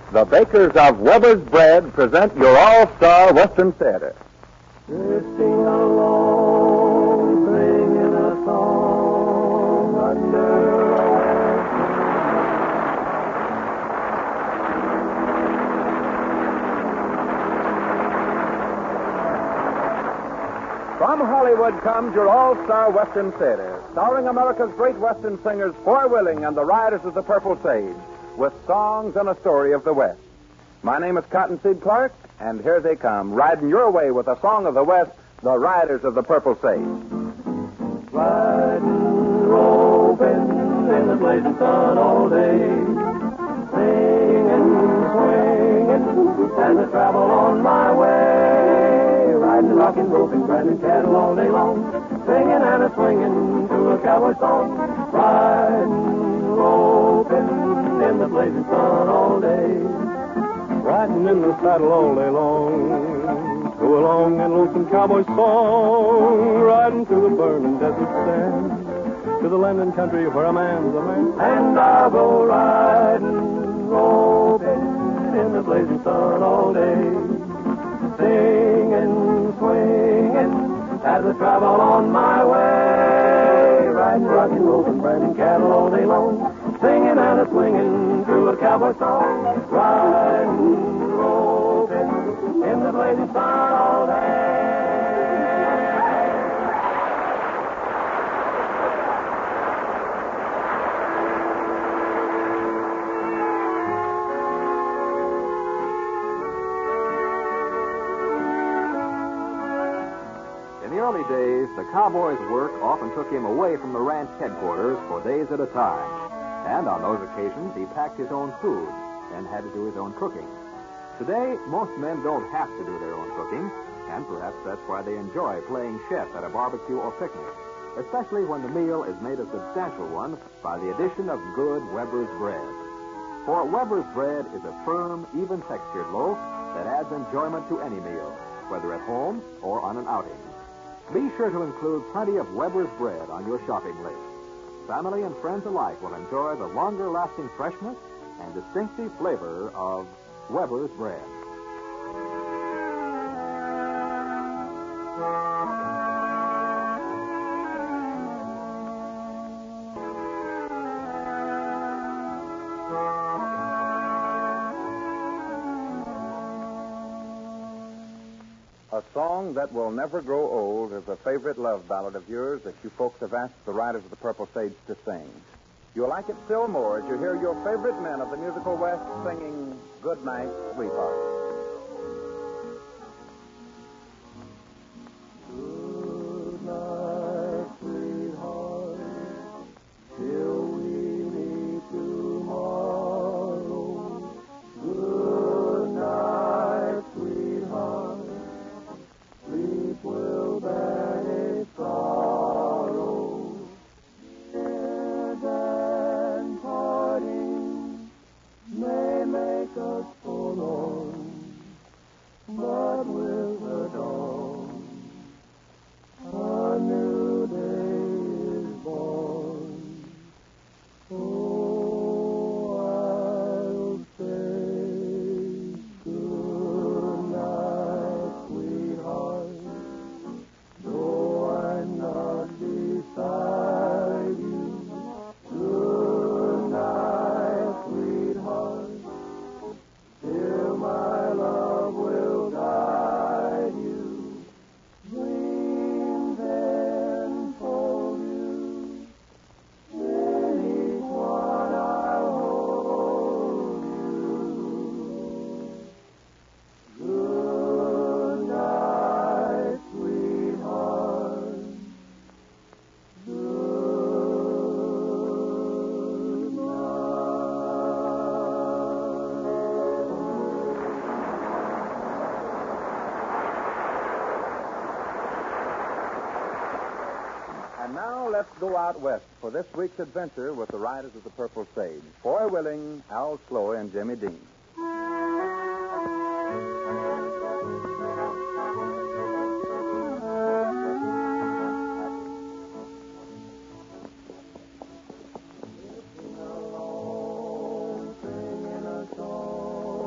The bakers of Weber's Bread present your all-star Western Theater. Drifting along, singing a song under a From Hollywood comes your all-star Western Theater, starring America's great Western singers Foy Willing and the Riders of the Purple Sage, with songs and a story of the West. My name is Cottonseed Clark, and here they come, riding your way with a song of the West, the Riders of the Purple Sage. riding, roping in the blazing sun all day, singing, swinging as I travel on my way, riding, rocking, roping, grinding cattle all day long, singing and a swinging to a cowboy song, riding, roping in the blazing sun all day. Riding in the saddle all day long, to a long and lonesome cowboy song, riding through the burning desert sand, to the land and country where a man's a man. And I'll go riding, roping in the blazing sun all day, singing, swinging as I travel on my way, riding, rocking, roping, branding cattle all day long, singing and a swinging to a cowboy song, riding, roping in the blazing sun all day. In the early days, the cowboy's work often took him away from the ranch headquarters for days at a time. And on those occasions, he packed his own food and had to do his own cooking. Today, most men don't have to do their own cooking, and perhaps that's why they enjoy playing chef at a barbecue or picnic, especially when the meal is made a substantial one by the addition of good Weber's bread. For Weber's bread is a firm, even-textured loaf that adds enjoyment to any meal, whether at home or on an outing. Be sure to include plenty of Weber's bread on your shopping list. Family and friends alike will enjoy the longer-lasting freshness and distinctive flavor of Weber's bread. A song that will never grow old is a favorite love ballad of yours that you folks have asked the Riders of the Purple Sage to sing. You'll like it still more as you hear your favorite men of the musical West singing Good Night, Sweetheart. Good night, sweetheart, till we meet tomorrow. Good night, sweetheart, sleep will banish sorrow. Tears and parting may make us forlorn, but with the dawn a new day is born. Oh, I'll say good night, sweetheart, though I'm not beside you. Good night, sweetheart, till my love will guide you. Dreams enfold you, in each one I'll hold you. Good night, sweetheart. Good And now let's go out west for this week's adventure with the Riders of the Purple Sage, Foy Willing, Al Sloy, and Jimmy Dean. Singing a song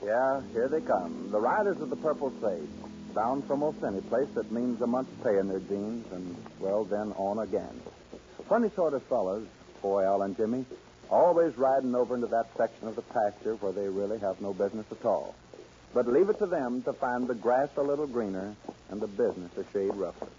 Yeah, here they come. The riders of the Purple Sage. Bound for most any place that means a month's pay in their jeans, and, well, then on again. Funny sort of fellas, boy, Al and Jimmy, always riding over into that section of the pasture where they really have no business at all. But leave it to them to find the grass a little greener and the business a shade rougher.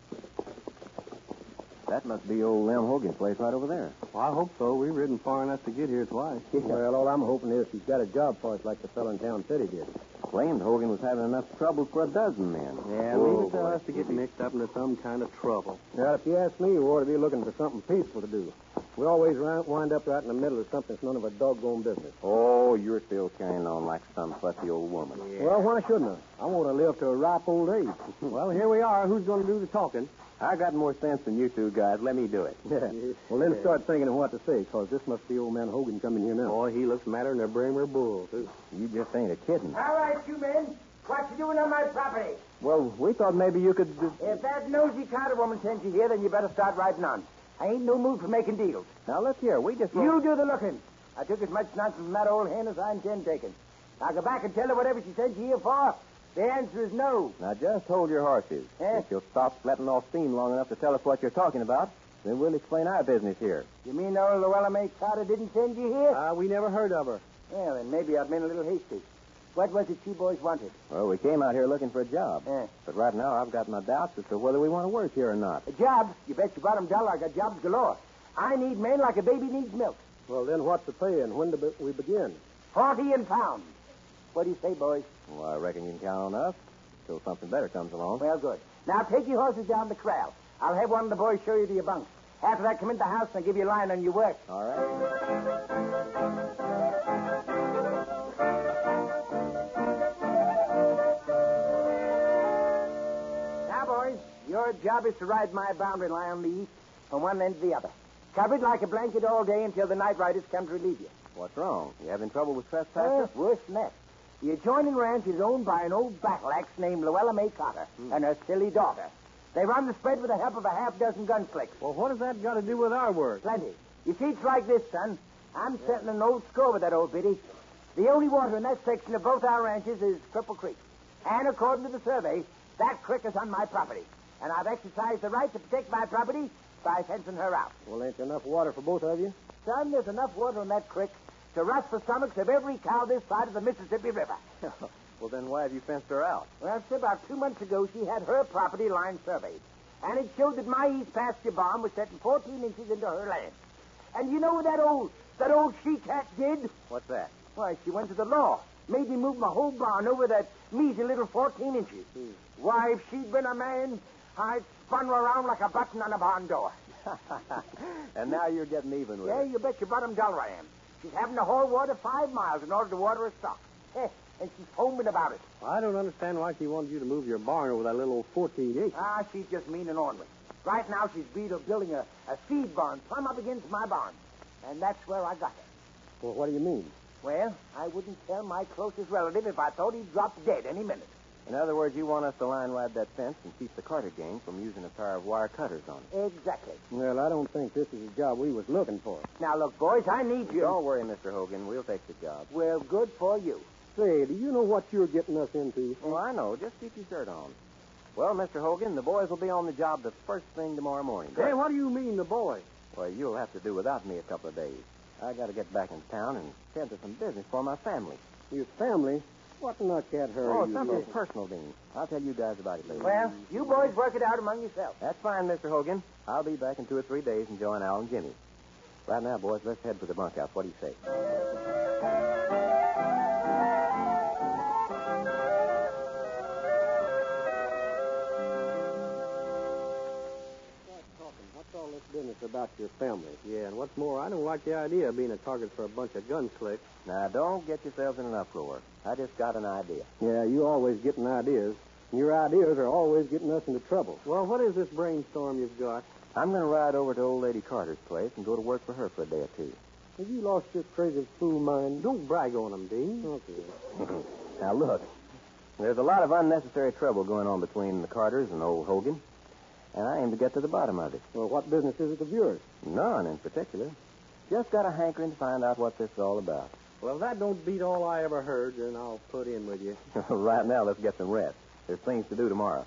That must be old Lem Hogan's place right over there. Well, I hope so. We've ridden far enough to get here twice. Well, all I'm hoping is he's got a job for us like the fellow in town said he did. Claimed Hogan was having enough trouble for a dozen men. Yeah, leave it to us to get mixed up into some kind of trouble. Well, if you ask me, we ought to be looking for something peaceful to do. We always wind up right in the middle of something that's none of our doggone business. Oh, you're still carrying on like some fussy old woman. Yeah. Well, why shouldn't I? I want to live to a ripe old age. Well, here we are. Who's going to do the talking? I got more sense than you two guys. Let me do it. Yeah. Well, then start thinking of what to say, because this must be old man Hogan coming here now. Boy, he looks madder than a Bramer bull, too. You just ain't a kidding. All right, you men. What you doing on my property? Well, we thought maybe you could... If that nosy Carter woman sends you here, then you better start riding on. I ain't no mood for making deals. Now, look here. We just... You do the looking. I took as much nonsense from that old hen as I intend taking. Now go back and tell her whatever she sent you here for. The answer is no. Now, just hold your horses. Eh? If you'll stop letting off steam long enough to tell us what you're talking about, then we'll explain our business here. You mean old Llewellyn May Carter didn't send you here? We never heard of her. Well, then maybe I've been a little hasty. What was it you boys wanted? Well, we came out here looking for a job. Eh. But right now, I've got my doubts as to whether we want to work here or not. A job? You bet your bottom dollar I got jobs galore. I need men like a baby needs milk. Well, then what's the pay and when do we begin? 40 and pounds. What do you say, boys? Well, I reckon you can count on us until something better comes along. Well, good. Now take your horses down the corral. I'll have one of the boys show you to your bunks. After that, come into the house and I'll give you a line on your work. All right. Now, boys, your job is to ride my boundary line on the east from one end to the other. Covered like a blanket all day until the night riders come to relieve you. What's wrong? You having trouble with trespassers? Worse than that. The adjoining ranch is owned by an old battle axe named Llewellyn May Carter and her silly daughter. They run the spread with the help of a half dozen gunslicks. Well, what has that got to do with our work? Plenty. You see, it's like this, son. I'm settling an old score with that old biddy. The only water in that section of both our ranches is Cripple Creek. And according to the survey, that creek is on my property. And I've exercised the right to protect my property by fencing her out. Well, ain't there enough water for both of you? Son, there's enough water in that creek to rust the stomachs of every cow this side of the Mississippi River. Well, then why have you fenced her out? Well, see, about 2 months ago, she had her property line surveyed. And it showed that my east pasture barn was setting 14 inches into her land. And you know what that old she-cat did? What's that? Why, she went to the law. Made me move my whole barn over that measly little 14 inches. Why, if she'd been a man, I'd spun her around like a button on a barn door. And now you're getting even with Yeah, her. you bet your bottom dollar I am. She's having to haul water 5 miles in order to water her stock. And she's foaming about it. I don't understand why she wanted you to move your barn over that little old 14 acres. She's just mean and ornery. Right now, she's building a feed barn plumb up against my barn. And that's where I got her. Well, what do you mean? Well, I wouldn't tell my closest relative if I thought he'd drop dead any minute. In other words, you want us to line ride that fence and keep the Carter gang from using a pair of wire cutters on it. Exactly. Well, I don't think this is the job we was looking for. Now, look, boys, I need you. Don't worry, Mr. Hogan. We'll take the job. Well, good for you. Say, do you know what you're getting us into? Oh, I know. Just keep your shirt on. Well, Mr. Hogan, the boys will be on the job the first thing tomorrow morning. Hey, what do you mean, the boy? Well, you'll have to do without me a couple of days. I got to get back in town and tend to some business for my family. Your family? What nutcat hurry? Oh, something personal, Dean. I'll tell you guys about it later. Well, you boys work it out among yourselves. That's fine, Mr. Hogan. I'll be back in 2 or 3 days and join Al and Jimmy. Right now, boys, let's head for the bunkhouse. What do you say? What's all this business about your family? Yeah, and what's more, I don't like the idea of being a target for a bunch of gun slicks. Now, don't get yourselves in an uproar. I just got an idea. Yeah, you always getting ideas. Your ideas are always getting us into trouble. Well, what is this brainstorm you've got? I'm going to ride over to old lady Carter's place and go to work for her for a day or two. Have you lost your crazy fool mind? Don't brag on them, Dean. Okay. Now, look. There's a lot of unnecessary trouble going on between the Carters and old Hogan. And I aim to get to the bottom of it. Well, what business is it of yours? None in particular. Just got a hankering to find out what this is all about. Well, if that don't beat all I ever heard, then I'll put in with you. Right now, let's get some rest. There's things to do tomorrow.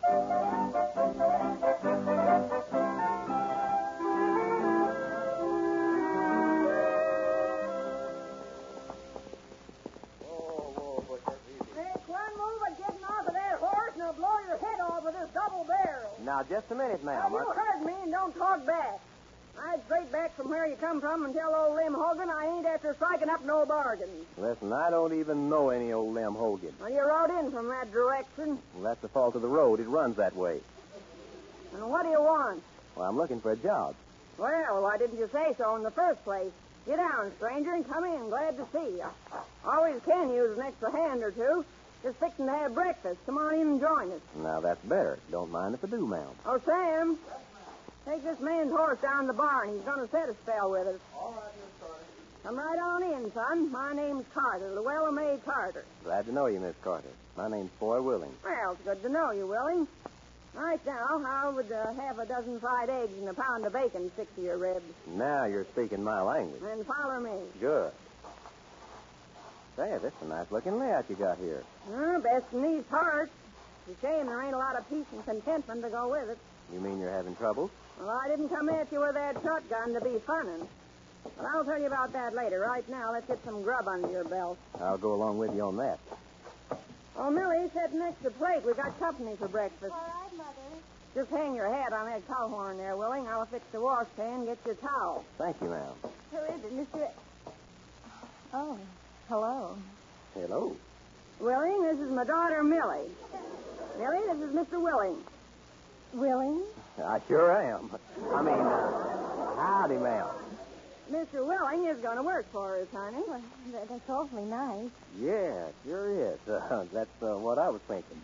Now, just a minute, ma'am. Now, you heard me and don't talk back. I'd straight back from where you come from and tell old Lem Hogan I ain't after striking up no bargains. Listen, I don't even know any old Lem Hogan. Well, you rode in from that direction. Well, that's the fault of the road. It runs that way. And what do you want? Well, I'm looking for a job. Well, why didn't you say so in the first place? Get down, stranger, and come in. Glad to see you. Always can use an extra hand or two. Just fixing to have breakfast. Come on in and join us. Now, that's better. Don't mind if I do, ma'am. Oh, Sam, take this man's horse down to the barn. He's going to set a spell with us. All right, Miss Carter. Come right on in, son. My name's Carter, Llewellyn May Carter. Glad to know you, Miss Carter. My name's Foy Willing. Well, it's good to know you, Willing. Right now, how would half a dozen fried eggs and a pound of bacon stick to your ribs? Now you're speaking my language. Then follow me. Good. Say, that's a nice-looking layout you got here. Best in these parts. It's a shame there ain't a lot of peace and contentment to go with it. You mean you're having trouble? Well, I didn't come at you with that shotgun to be funnin'. But I'll tell you about that later. Right now, let's get some grub under your belt. I'll go along with you on that. Oh, Millie, sit next to the plate. We got company for breakfast. All right, Mother. Just hang your hat on that cow horn there, Willing. I'll fix the washpan and get your towel. Thank you, ma'am. Who is it, Mr. Oh, hello. Hello. Willing, this is my daughter, Millie. Millie, this is Mr. Willing. Willing? I sure am. Howdy, ma'am. Mr. Willing is going to work for us, honey. Well, that's awfully nice. Yeah, sure is. That's what I was thinking.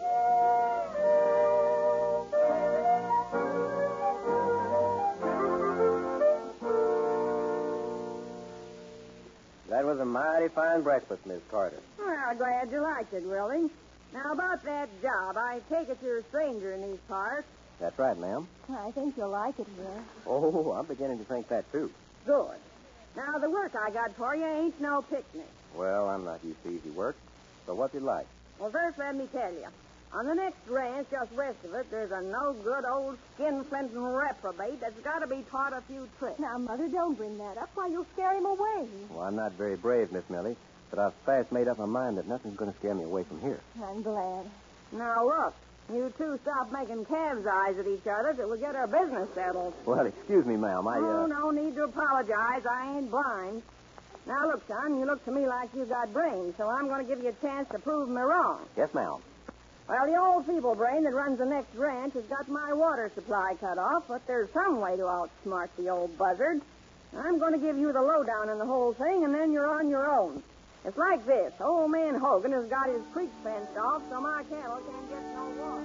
That was a mighty fine breakfast, Miss Carter. Well, glad you liked it, Willing. Now, about that job, I take it you're a stranger in these parts. That's right, ma'am. I think you'll like it here. Oh, I'm beginning to think that, too. Good. Now, the work I got for you ain't no picnic. Well, I'm not used to easy work. So what's it like? Well, first, let me tell you. On the next ranch, just west of it, there's a no-good old skin-flinting reprobate that's got to be taught a few tricks. Now, Mother, don't bring that up. Why, you'll scare him away. Well, I'm not very brave, Miss Millie, but I've fast made up my mind that nothing's going to scare me away from here. I'm glad. Now, look. You two stop making calves' eyes at each other till we get our business settled. Well, excuse me, ma'am. Oh, no need to apologize. I ain't blind. Now, look, son, you look to me like you got brains, so I'm going to give you a chance to prove me wrong. Yes, ma'am. Well, the old feeble brain that runs the next ranch has got my water supply cut off, but there's some way to outsmart the old buzzard. I'm going to give you the lowdown on the whole thing, and then you're on your own. It's like this. Old man Hogan has got his creek fenced off, so my cattle can't get no water.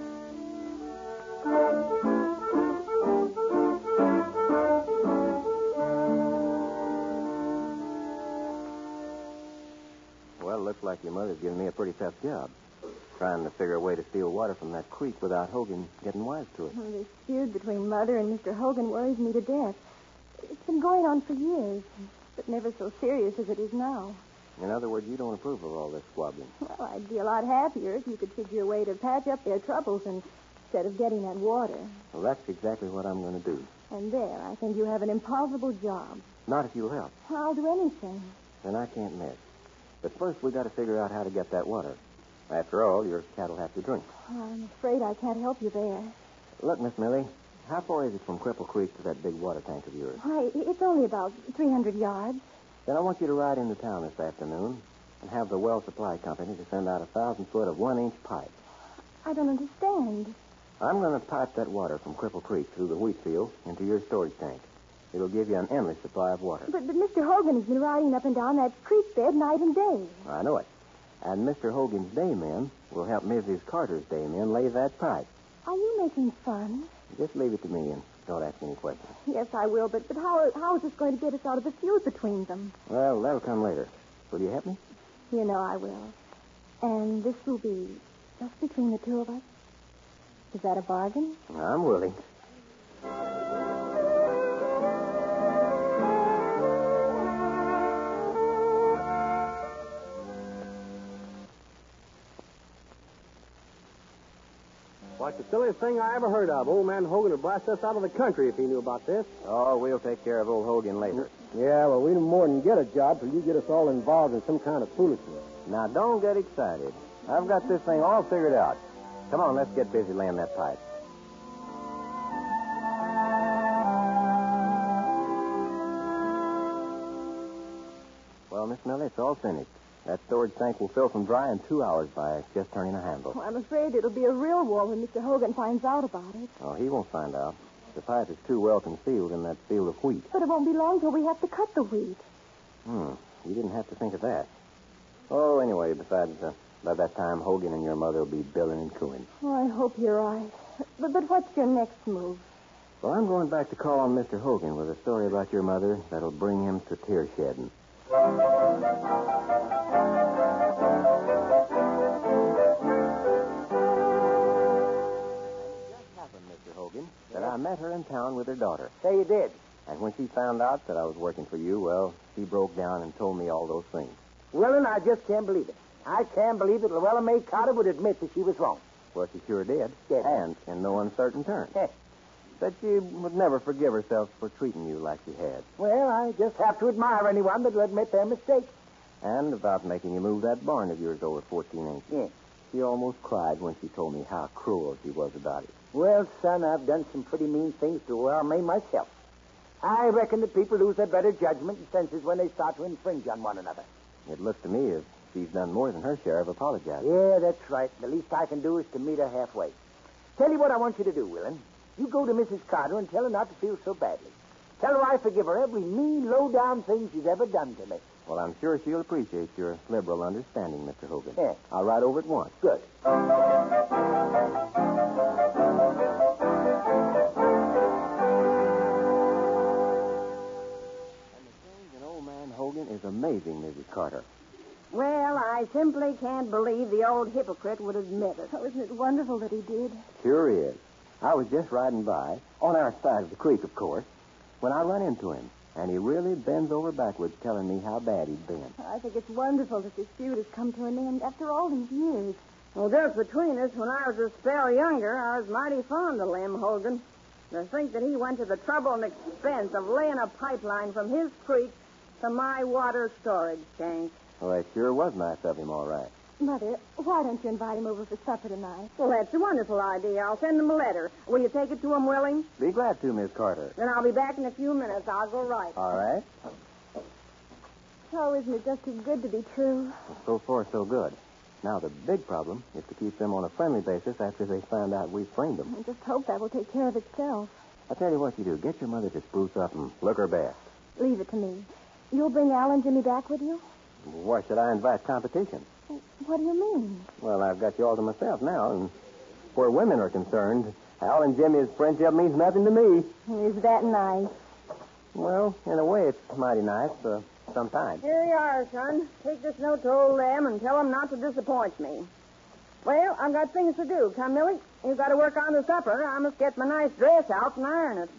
Well, it looks like your mother's giving me a pretty tough job. Trying to figure a way to steal water from that creek without Hogan getting wise to it. This feud between Mother and Mr. Hogan worries me to death. It's been going on for years, but never so serious as it is now. In other words, you don't approve of all this squabbling. Well, I'd be a lot happier if you could figure a way to patch up their troubles instead of getting that water. Well, that's exactly what I'm going to do. And there, I think you have an impossible job. Not if you'll help. I'll do anything. Then I can't miss. But first, we got to figure out how to get that water. After all, your cattle have to drink. I'm afraid I can't help you there. Look, Miss Millie, how far is it from Cripple Creek to that big water tank of yours? Why, it's only about 300 yards. Then I want you to ride into town this afternoon and have the well supply company to send out 1,000 foot of 1-inch pipe. I don't understand. I'm going to pipe that water from Cripple Creek through the wheat field into your storage tank. It'll give you an endless supply of water. But Mr. Hogan has been riding up and down that creek bed night and day. I know it. And Mr. Hogan's day men will help Mrs. Carter's day men lay that pipe. Are you making fun? Just leave it to me and don't ask any questions. Yes, I will, but how is this going to get us out of the feud between them? Well, that'll come later. Will you help me? You know I will. And this will be just between the two of us? Is that a bargain? I'm willing. Why, it's the silliest thing I ever heard of. Old man Hogan would blast us out of the country if he knew about this. Oh, we'll take care of old Hogan later. Yeah, well, we don't more than get a job till you get us all involved in some kind of foolishness. Now, don't get excited. I've got this thing all figured out. Come on, let's get busy laying that pipe. Well, Miss Millie, it's all finished. That storage tank will fill from dry in 2 hours by just turning a handle. Oh, I'm afraid it'll be a real war when Mr. Hogan finds out about it. Oh, he won't find out. The pipe is too well concealed in that field of wheat. But it won't be long till we have to cut the wheat. You didn't have to think of that. Oh, anyway, besides, by that time, Hogan and your mother will be billing and cooing. Oh, I hope you're right. But what's your next move? Well, I'm going back to call on Mr. Hogan with a story about your mother that'll bring him to tear shedding. That I met her in town with her daughter. Say you did. And when she found out that I was working for you, well, she broke down and told me all those things. Well, and I just can't believe it. I can't believe that Luella May Carter would admit that she was wrong. Well, she sure did. Yes. And in no uncertain terms. Yes. That she would never forgive herself for treating you like she had. Well, I just have to admire anyone that will admit their mistakes. And about making you move that barn of yours over 14 inches. Yes. She almost cried when she told me how cruel she was about it. Well, son, I've done some pretty mean things to Luella May myself. I reckon that people lose their better judgment and senses when they start to infringe on one another. It looks to me as she's done more than her share of apologizing. Yeah, that's right. The least I can do is to meet her halfway. Tell you what I want you to do, Willin. You go to Mrs. Carter and tell her not to feel so badly. Tell her I forgive her every mean, low-down thing she's ever done to me. Well, I'm sure she'll appreciate your liberal understanding, Mr. Hogan. Yeah. I'll ride over at once. Good. Hogan is amazing, Mrs. Carter. Well, I simply can't believe the old hypocrite would admit it. Oh, isn't it wonderful that he did? Sure is. I was just riding by, on our side of the creek, of course, when I run into him, and he really bends over backwards telling me how bad he'd been. I think it's wonderful that this feud has come to an end after all these years. Well, just between us, when I was a spell younger, I was mighty fond of Lem Hogan. To think that he went to the trouble and expense of laying a pipeline from his creek to my water storage tank. Well, that sure was nice of him, all right. Mother, why don't you invite him over for supper tonight? Well, that's a wonderful idea. I'll send him a letter. Will you take it to him, Willie? Be glad to, Miss Carter. Then I'll be back in a few minutes. I'll go right. All right. Oh, isn't it just too good to be true? Well, so far, so good. Now, the big problem is to keep them on a friendly basis after they find out we framed them. I just hope that will take care of itself. I'll tell you what you do. Get your mother to spruce up and look her best. Leave it to me. You'll bring Al and Jimmy back with you? Why should I invite competition? What do you mean? Well, I've got you all to myself now, and where women are concerned, Al and Jimmy's friendship means nothing to me. Is that nice? Well, in a way, it's mighty nice, sometimes. Here you are, son. Take this note to old Lem and tell him not to disappoint me. Well, I've got things to do. Come, Millie. You've got to work on the supper. I must get my nice dress out and iron it.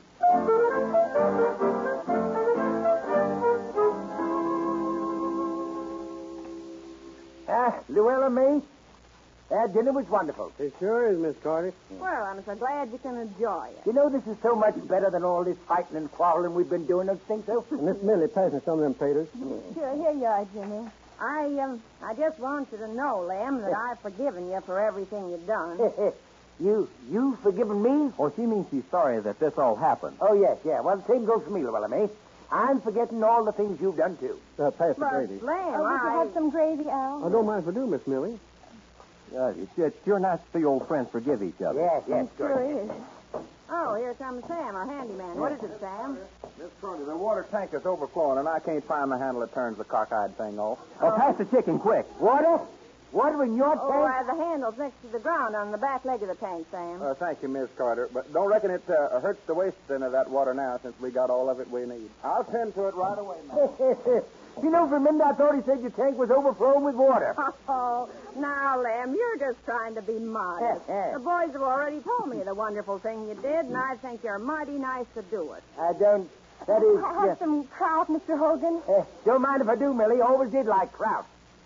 Luella May, that dinner was wonderful. It sure is, Miss Carter. Well, I'm so glad you can enjoy it. You know, this is so much better than all this fighting and quarreling we've been doing, don't you think so? Miss Millie, pass me some of them taters. Sure, here you are, Jimmy. I just want you to know, Lem, that I've forgiven you for everything you've done. You forgiven me? Oh, she means she's sorry that this all happened. Oh, yes, yeah. Well, the same goes for me, Luella May. I'm forgetting all the things you've done, too. Pass the But, gravy. Lem, Would you have some gravy, Al? I don't mind if I do, Miss Millie. It's sure nice to see old friends forgive each other. Yes, Sure good. is. Oh, here comes Sam, our handyman. What is it, Sam? Miss Carter, the water tank is overflowing, and I can't find the handle that turns the cockeyed thing off. Oh, pass the chicken quick. Water? Water in your Oh, tank? the handle's next to the ground on the back leg of the tank, Sam. Thank you, Miss Carter. But don't reckon it hurts the wasting of that water now, since we got all of it we need. I'll tend to it right away, man. You know, for a minute I thought he said your tank was overflowing with water. Oh, now, Lem, you're just trying to be modest. The boys have already told me the wonderful thing you did, and I think you're mighty nice to do it. I don't... That is... Have some kraut, Mr. Hogan. Don't mind if I do, Millie. Always did like kraut.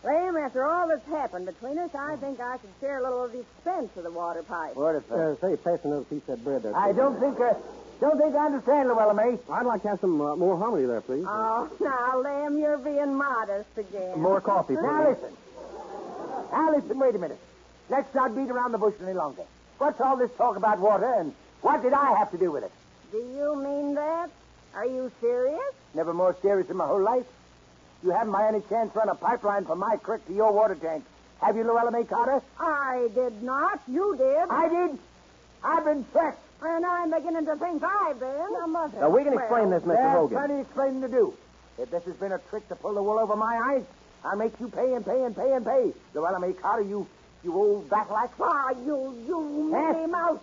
Lem, after all that's happened between us, I think I should share a little of the expense of the water pipe. Water pipe. Say, pass another piece of that bread there. I don't think I understand, Llewellyn, eh? I'd like to have some more hominy there, please. Oh, now, Lem, you're being modest again. More coffee, please. Now, listen, wait a minute. Let's not beat around the bush any longer. What's all this talk about water, and what did I have to do with it? Do you mean that? Are you serious? Never more serious in my whole life. You haven't by any chance run a pipeline from my creek to your water tank. Have you, Llewellyn A. Carter? I did not. You did. I did. I've been tricked. And I'm beginning to think I've been. Now, Mother. Now, we can explain this, Mr. There's Hogan. plenty explaining to do. If this has been a trick to pull the wool over my eyes, I'll make you pay and pay and pay and pay. Llewellyn A. Carter, you old battle-axe. Ah, you mealy mouth.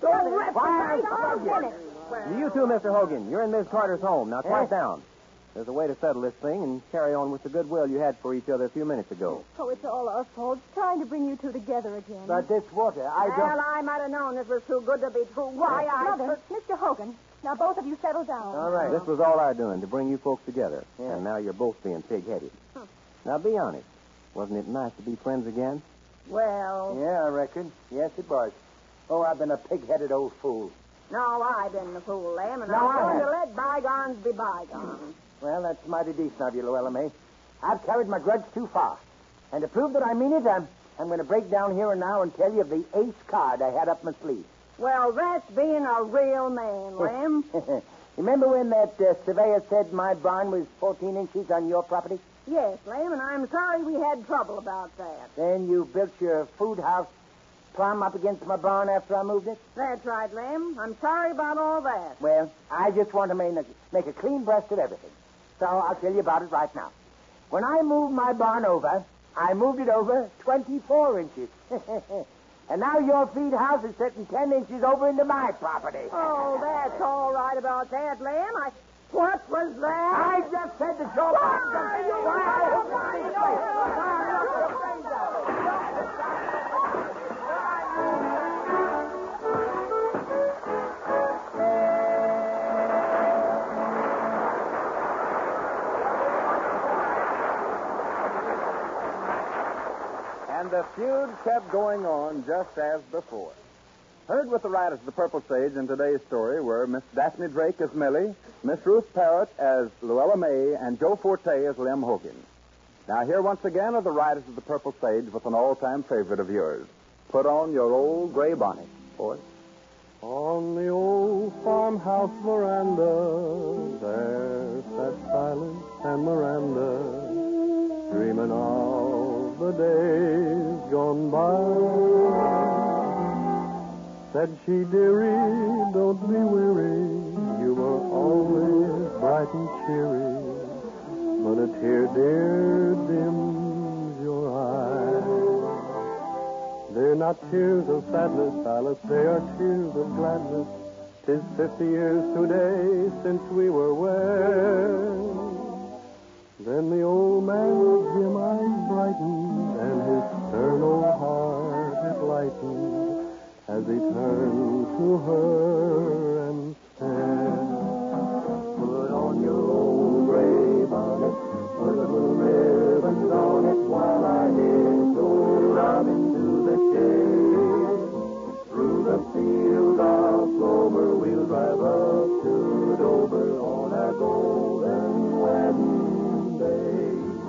You too, Mr. Hogan. You're in Miss Carter's home. Now, quiet down. There's a way to settle this thing and carry on with the goodwill you had for each other a few minutes ago. Oh, it's all our fault, trying to bring you two together again. But this water, Well, I might have known this was too good to be true. Why, Mother, Mr. Hogan, now both of you settle down. All right. This was all our doing, to bring you folks together. Yeah. And now you're both being pig-headed. Now, be honest. Wasn't it nice to be friends again? Well, Yeah, I reckon. Yes, it was. Oh, I've been a pig-headed old fool. no, I've been the fool, Lem, and No, I'm I going to haven't. let bygones be bygones. Well, that's mighty decent of you, Llewellyn A. I've carried my grudge too far. And to prove that I mean it, I'm going to break down here and now and tell you of the ace card I had up my sleeve. Well, that's being a real man, Lem. Remember when that surveyor said my barn was 14 inches on your property? Yes, Lem, and I'm sorry we had trouble about that. Then you built your food house plumb up against my barn after I moved it? That's right, Lem. I'm sorry about all that. Well, I just want to make a clean breast of everything. So I'll tell you about it right now. When I moved my barn over, I moved it over 24 inches. And now your feed house is sitting 10 inches over into my property. Oh, that's all right about that, Lem. What was that? I just said the show. And the feud kept going on just as before. Heard with the Riders of the Purple Sage in today's story were Miss Daphne Drake as Millie, Miss Ruth Parrott as Luella May, and Joe Forte as Lem Hogan. Now here once again are the Riders of the Purple Sage with an all-time favorite of yours. Put on your old gray bonnet, boys. On the old farmhouse veranda, there sat Silas and Miranda, dreaming of the days gone by. Said she, dearie, don't be weary, you were always bright and cheery, but a tear, dear, dims your eye. They're not tears of sadness, Silas, they are tears of gladness. 'Tis 50 years today since we were wed. Then the old man's dim eyes brightened, and his stern old heart it lightened, as he turned to her and said, put on your old gray bonnet, put the blue ribbons on it, while I hitch old Robin to the shade. Through the field of clover we'll drive up to Dover on our golden wedding day.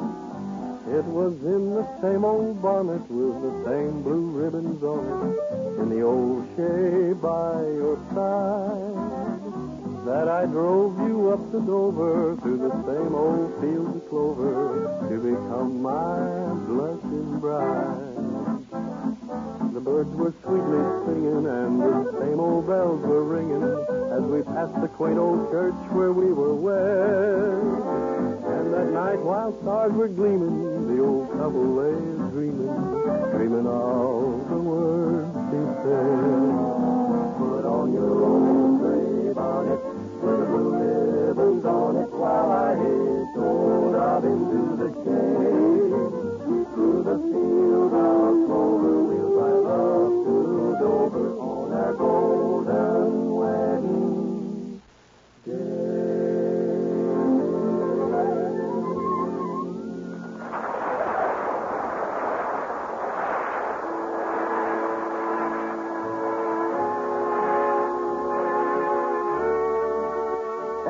It was in the same old bonnet with the same blue ribbons on it, in the old shay by your side, that I drove you up to Dover through the same old fields of clover to become my blessed bride. The birds were sweetly singing and the same old bells were ringing as we passed the quaint old church where we were wed. And that night while stars were gleaming, the old couple lay dreaming of the words he said. Put on your old gray bonnet with the blue ribbons on it, while I hitch old Robin to the shade. Through the field of clover we'll drive up to Dover on our golden wedding day.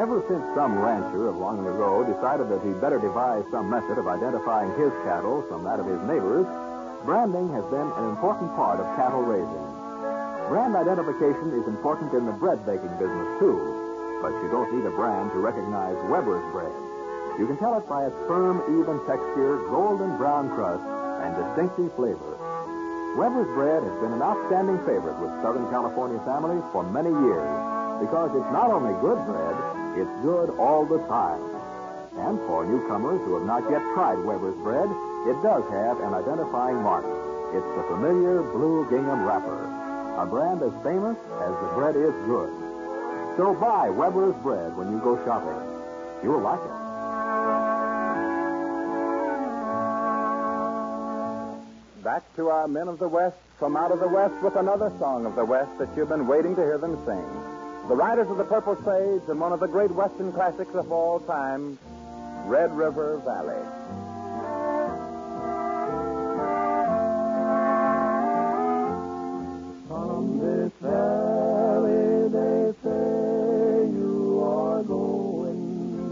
Ever since some rancher along the road decided that he'd better devise some method of identifying his cattle from that of his neighbors, branding has been an important part of cattle raising. Brand identification is important in the bread baking business, too. But you don't need a brand to recognize Weber's bread. You can tell it by its firm, even texture, golden brown crust, and distinctive flavor. Weber's bread has been an outstanding favorite with Southern California families for many years because it's not only good bread, it's good all the time. And for newcomers who have not yet tried Weber's bread, it does have an identifying mark. It's the familiar blue gingham wrapper, a brand as famous as the bread is good. So buy Weber's bread when you go shopping. You'll like it. Back to our men of the West from out of the West with another song of the West that you've been waiting to hear them sing. The Riders of the Purple Sage and one of the great Western classics of all time, Red River Valley. From this valley they say you are going.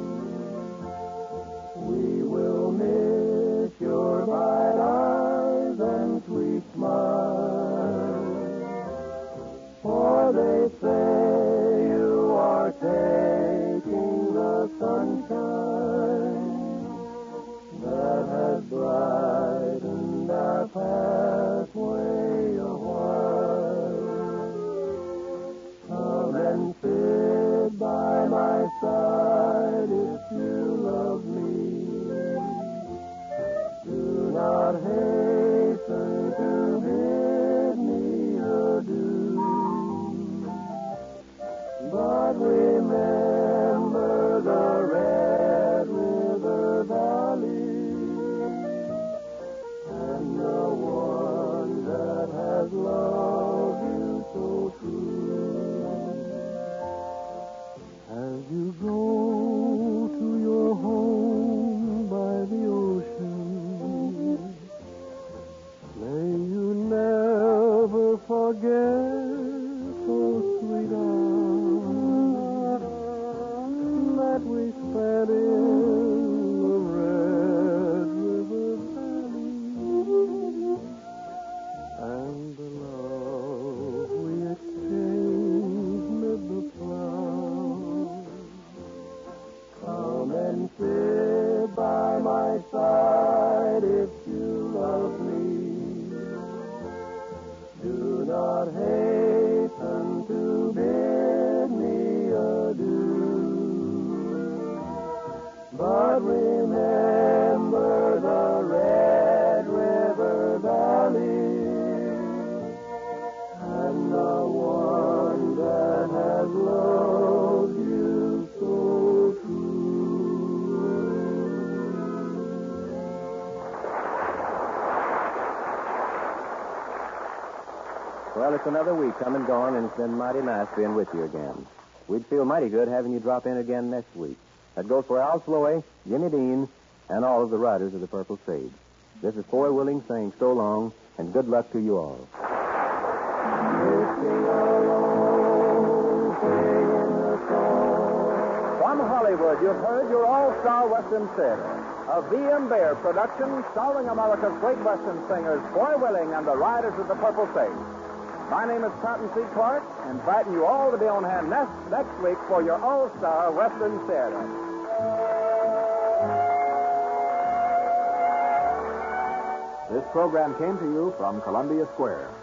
We will miss your bright eyes and sweet smile. For they say you are taking the sunshine that has brightened our pathway a while. Come and sit by my side if you love me. Do not hasten to bid me adieu, but remember the Red River Valley and the one that has loved you so true. As you go to your home by the ocean, may you never forget those sweet hours that we spent in the Red River Valley, and the love we exchanged mid the clouds. Come and sit by my side if you love me. Do not hasten to bid me adieu, but remember the Red River Valley and the one that has loved you so true. Well, it's another week come and gone, and it's been mighty nice being with you again. We'd feel mighty good having you drop in again next week. That goes for Al Sloey, Jimmy Dean, and all of the Riders of the Purple Sage. This is Foy Willing saying so long, and good luck to you all. From Hollywood, you've heard your all-star Western theater, a V.M. Bear production starring America's great Western singers, Foy Willing and the Riders of the Purple Sage. My name is Cottonseed Clark, inviting you all to be on hand next week for your all-star Western theater. This program came to you from Columbia Square.